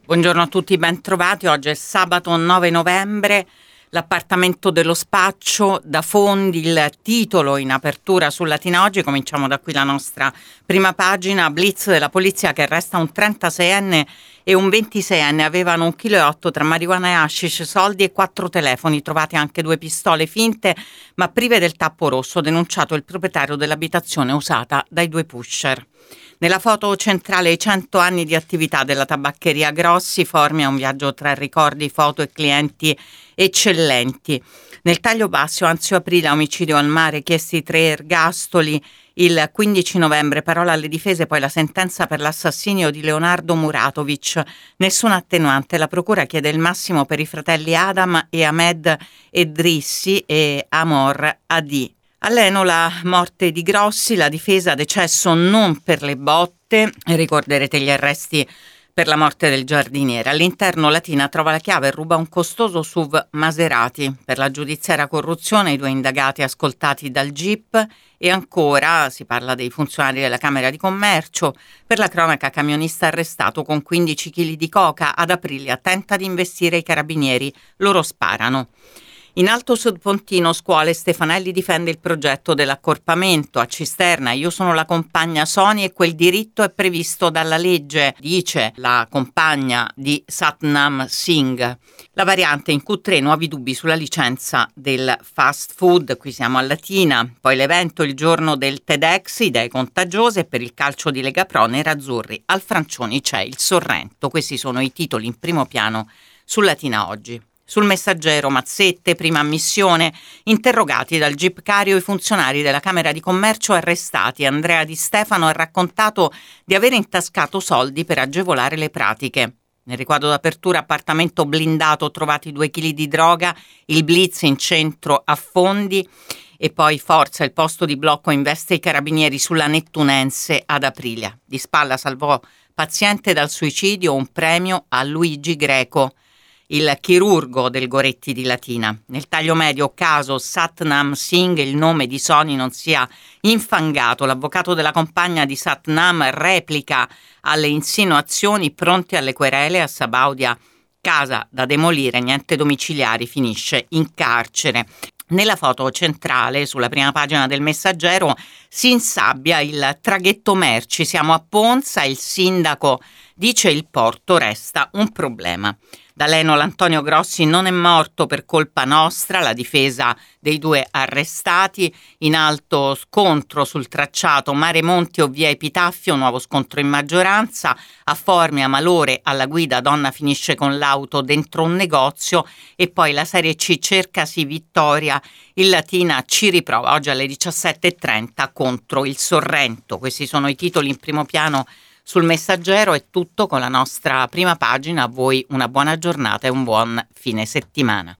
Buongiorno a tutti, ben trovati. Oggi è sabato 9 novembre. L'appartamento dello spaccio da Fondi, il titolo in apertura su Latina Oggi. Cominciamo da qui la nostra prima pagina. Blitz della polizia che arresta un 36enne e un 26enne. Avevano 1,8 kg tra marijuana e hashish, soldi e 4 telefoni. Trovate anche 2 pistole finte ma prive del tappo rosso, denunciato il proprietario dell'abitazione usata dai 2 pusher. Nella foto centrale i 100 anni di attività della tabaccheria Grossi, Formia un viaggio tra ricordi, foto e clienti eccellenti. Nel taglio basso, Anzio Aprile, omicidio al mare, chiesti 3 ergastoli. Il 15 novembre, parola alle difese, poi la sentenza per l'assassinio di Leonardo Muratovic. Nessuna attenuante, la procura chiede il massimo per i fratelli Adam e Ahmed Edrissi e Amor Adi. All'Eno la morte di Grossi, la difesa decesso non per le botte, ricorderete gli arresti per la morte del giardiniere. All'interno Latina trova la chiave e ruba un costoso SUV Maserati. Per la giudiziaria corruzione i 2 indagati ascoltati dal GIP e ancora si parla dei funzionari della Camera di Commercio. Per la cronaca camionista arrestato con 15 kg di coca. Ad Aprilia tenta di investire i carabinieri, loro sparano. In Alto Sudpontino, scuole, Stefanelli difende il progetto dell'accorpamento. A Cisterna, io sono la compagna Sony e quel diritto è previsto dalla legge, dice la compagna di Satnam Singh. La variante in Q3, nuovi dubbi sulla licenza del fast food, qui siamo a Latina. Poi l'evento, il giorno del TEDx, idee contagiose per il calcio di Lega Pro, nerazzurri. Al Francioni c'è il Sorrento. Questi sono i titoli in primo piano su Latina Oggi. Sul Messaggero, Mazzette, prima ammissione, interrogati dal GIP Cario i funzionari della Camera di Commercio arrestati. Andrea Di Stefano ha raccontato di aver intascato soldi per agevolare le pratiche. Nel riquadro d'apertura, appartamento blindato, trovati 2 kg di droga, il blitz in centro a Fondi e poi Forza, il posto di blocco investe i carabinieri sulla Nettunense ad Aprilia. Di spalla salvò paziente dal suicidio, un premio a Luigi Greco, il chirurgo del Goretti di Latina. Nel taglio medio, caso Satnam Singh, il nome di Sony non sia infangato. L'avvocato della compagna di Satnam replica alle insinuazioni, pronte alle querele. A Sabaudia, casa da demolire, niente domiciliari, finisce in carcere. Nella foto centrale, sulla prima pagina del Messaggero, si insabbia il traghetto merci. Siamo a Ponza, il sindaco dice il porto resta un problema. Da Leno l'Antonio Grossi non è morto per colpa nostra, la difesa dei 2 arrestati. In alto scontro sul tracciato Mare Monti o via Epitaffio, nuovo scontro in maggioranza. A Formia, malore alla guida, donna finisce con l'auto dentro un negozio. E poi la Serie C, cercasi vittoria, il Latina ci riprova oggi alle 17:30 contro il Sorrento. Questi sono i titoli in primo piano sul Messaggero. È tutto con la nostra prima pagina. A voi una buona giornata e un buon fine settimana.